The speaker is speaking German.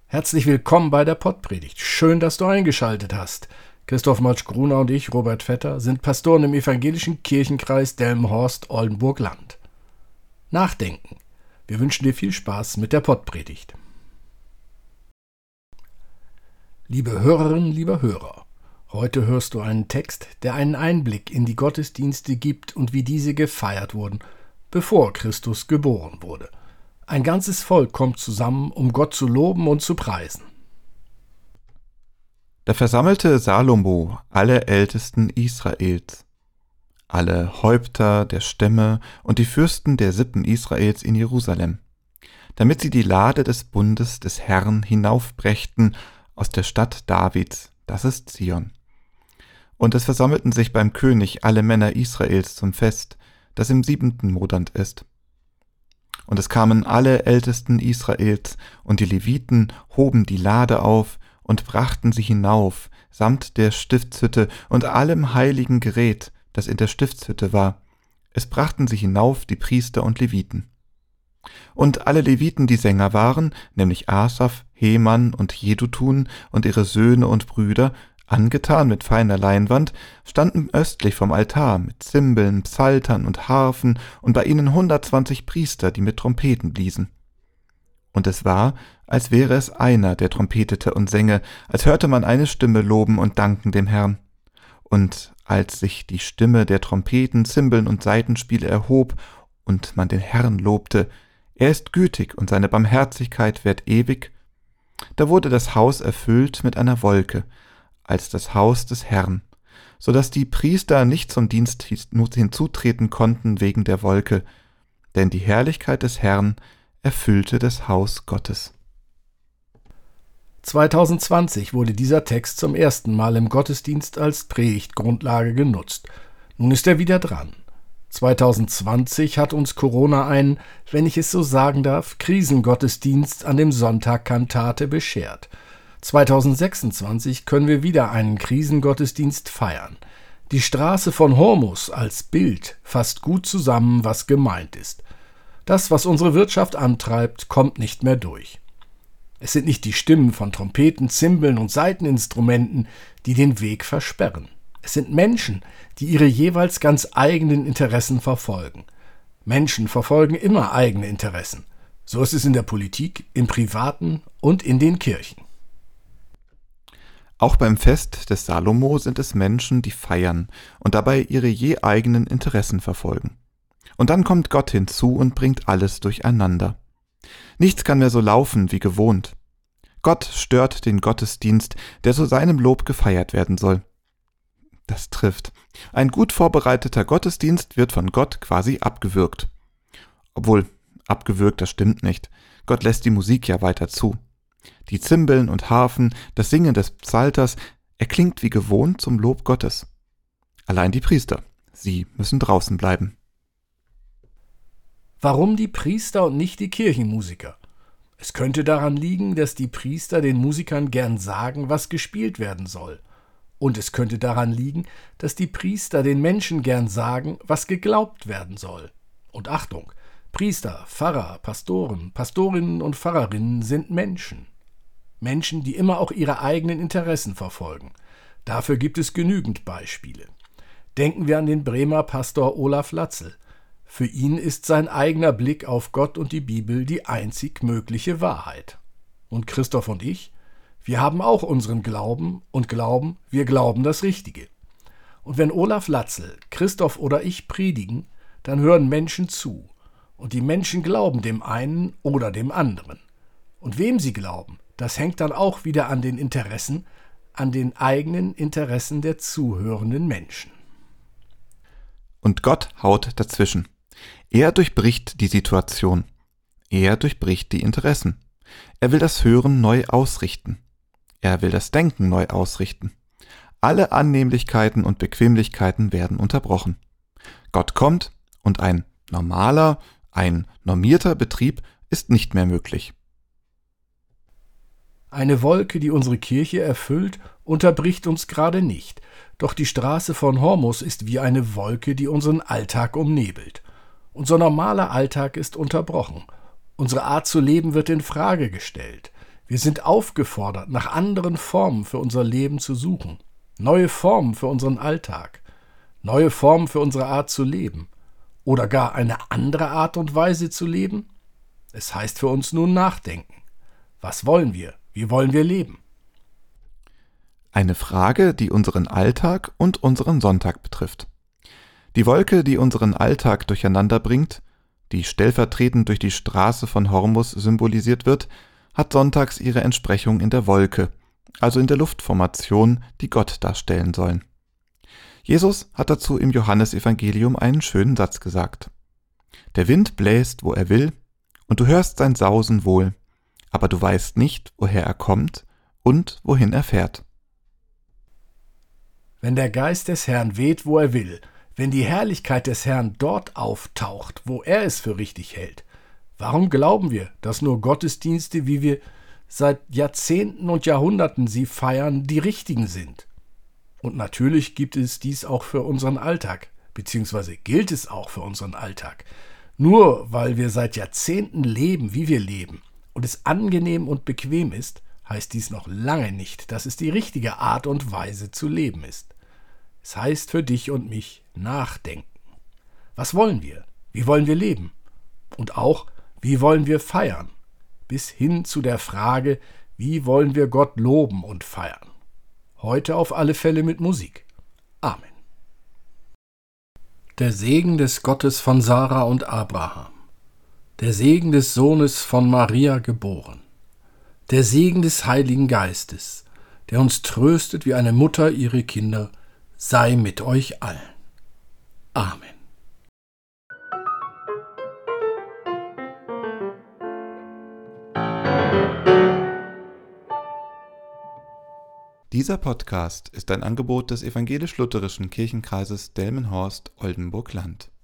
Herzlich willkommen bei der Pottpredigt. Schön, dass du eingeschaltet hast. Christoph Matsch-Gruner und ich, Robert Vetter, sind Pastoren im evangelischen Kirchenkreis Delmenhorst-Oldenburg-Land. Nachdenken. Wir wünschen dir viel Spaß mit der Pottpredigt. Liebe Hörerinnen, lieber Hörer, heute hörst du einen Text, der einen Einblick in die Gottesdienste gibt und wie diese gefeiert wurden, bevor Christus geboren wurde. Ein ganzes Volk kommt zusammen, um Gott zu loben und zu preisen. Da versammelte Salomo alle Ältesten Israels, alle Häupter der Stämme und die Fürsten der Sippen Israels in Jerusalem, damit sie die Lade des Bundes des Herrn hinaufbrächten aus der Stadt Davids, das ist Zion. Und es versammelten sich beim König alle Männer Israels zum Fest, das im 7. Monat ist. Und es kamen alle Ältesten Israels, und die Leviten hoben die Lade auf und brachten sie hinauf, samt der Stiftshütte und allem heiligen Gerät, das in der Stiftshütte war. Es brachten sie hinauf die Priester und Leviten. Und alle Leviten, die Sänger waren, nämlich Asaf, Heman und Jedutun und ihre Söhne und Brüder, angetan mit feiner Leinwand, standen östlich vom Altar mit Zimbeln, Psaltern und Harfen und bei ihnen 120 Priester, die mit Trompeten bliesen. Und es war, als wäre es einer, der trompetete und sänge, als hörte man eine Stimme loben und danken dem Herrn. Und als sich die Stimme der Trompeten, Zimbeln und Saitenspiele erhob und man den Herrn lobte, er ist gütig und seine Barmherzigkeit währt ewig, da wurde das Haus erfüllt mit einer Wolke, als das Haus des Herrn, so dass die Priester nicht zum Dienst hinzutreten konnten wegen der Wolke, denn die Herrlichkeit des Herrn erfüllte das Haus Gottes. 2020 wurde dieser Text zum ersten Mal im Gottesdienst als Predigtgrundlage genutzt. Nun ist er wieder dran. 2020 hat uns Corona einen, wenn ich es so sagen darf, Krisengottesdienst an dem Sonntag Kantate beschert. 2026 können wir wieder einen Krisengottesdienst feiern. Die Straße von Hormus als Bild fasst gut zusammen, was gemeint ist. Das, was unsere Wirtschaft antreibt, kommt nicht mehr durch. Es sind nicht die Stimmen von Trompeten, Zimbeln und Saiteninstrumenten, die den Weg versperren. Es sind Menschen, die ihre jeweils ganz eigenen Interessen verfolgen. Menschen verfolgen immer eigene Interessen. So ist es in der Politik, im Privaten und in den Kirchen. Auch beim Fest des Salomo sind es Menschen, die feiern und dabei ihre je eigenen Interessen verfolgen. Und dann kommt Gott hinzu und bringt alles durcheinander. Nichts kann mehr so laufen wie gewohnt. Gott stört den Gottesdienst, der zu seinem Lob gefeiert werden soll. Das trifft. Ein gut vorbereiteter Gottesdienst wird von Gott quasi abgewürgt. Obwohl, abgewürgt, das stimmt nicht. Gott lässt die Musik ja weiter zu. Die Zimbeln und Harfen, das Singen des Psalters, erklingt wie gewohnt zum Lob Gottes. Allein die Priester, sie müssen draußen bleiben. Warum die Priester und nicht die Kirchenmusiker? Es könnte daran liegen, dass die Priester den Musikern gern sagen, was gespielt werden soll. Und es könnte daran liegen, dass die Priester den Menschen gern sagen, was geglaubt werden soll. Und Achtung, Priester, Pfarrer, Pastoren, Pastorinnen und Pfarrerinnen sind Menschen. Menschen, die immer auch ihre eigenen Interessen verfolgen. Dafür gibt es genügend Beispiele. Denken wir an den Bremer Pastor Olaf Latzel. Für ihn ist sein eigener Blick auf Gott und die Bibel die einzig mögliche Wahrheit. Und Christoph und ich, wir haben auch unseren Glauben und glauben, wir glauben das Richtige. Und wenn Olaf Latzel, Christoph oder ich predigen, dann hören Menschen zu. Und die Menschen glauben dem einen oder dem anderen. Und wem sie glauben, das hängt dann auch wieder an den Interessen, an den eigenen Interessen der zuhörenden Menschen. Und Gott haut dazwischen. Er durchbricht die Situation. Er durchbricht die Interessen. Er will das Hören neu ausrichten. Er will das Denken neu ausrichten. Alle Annehmlichkeiten und Bequemlichkeiten werden unterbrochen. Gott kommt und ein normaler, ein normierter Betrieb ist nicht mehr möglich. Eine Wolke, die unsere Kirche erfüllt, unterbricht uns gerade nicht. Doch die Straße von Hormus ist wie eine Wolke, die unseren Alltag umnebelt. Unser normaler Alltag ist unterbrochen. Unsere Art zu leben wird in Frage gestellt. Wir sind aufgefordert, nach anderen Formen für unser Leben zu suchen. Neue Formen für unseren Alltag. Neue Formen für unsere Art zu leben. Oder gar eine andere Art und Weise zu leben? Es heißt für uns nun nachdenken. Was wollen wir? Wie wollen wir leben? Eine Frage, die unseren Alltag und unseren Sonntag betrifft. Die Wolke, die unseren Alltag durcheinander bringt, die stellvertretend durch die Straße von Hormus symbolisiert wird, hat sonntags ihre Entsprechung in der Wolke, also in der Luftformation, die Gott darstellen sollen. Jesus hat dazu im Johannesevangelium einen schönen Satz gesagt. Der Wind bläst, wo er will, und du hörst sein Sausen wohl, aber du weißt nicht, woher er kommt und wohin er fährt. Wenn der Geist des Herrn weht, wo er will, wenn die Herrlichkeit des Herrn dort auftaucht, wo er es für richtig hält, warum glauben wir, dass nur Gottesdienste, wie wir seit Jahrzehnten und Jahrhunderten sie feiern, die richtigen sind? Und natürlich gibt es dies auch für unseren Alltag, beziehungsweise gilt es auch für unseren Alltag. Nur weil wir seit Jahrzehnten leben, wie wir leben, und es angenehm und bequem ist, heißt dies noch lange nicht, dass es die richtige Art und Weise zu leben ist. Es heißt für dich und mich nachdenken. Was wollen wir? Wie wollen wir leben? Und auch, wie wollen wir feiern? Bis hin zu der Frage, wie wollen wir Gott loben und feiern? Heute auf alle Fälle mit Musik. Amen. Der Segen des Gottes von Sarah und Abraham. Der Segen des Sohnes von Maria geboren. Der Segen des Heiligen Geistes, der uns tröstet wie eine Mutter ihre Kinder, sei mit euch allen. Amen. Dieser Podcast ist ein Angebot des Evangelisch-Lutherischen Kirchenkreises Delmenhorst-Oldenburg-Land.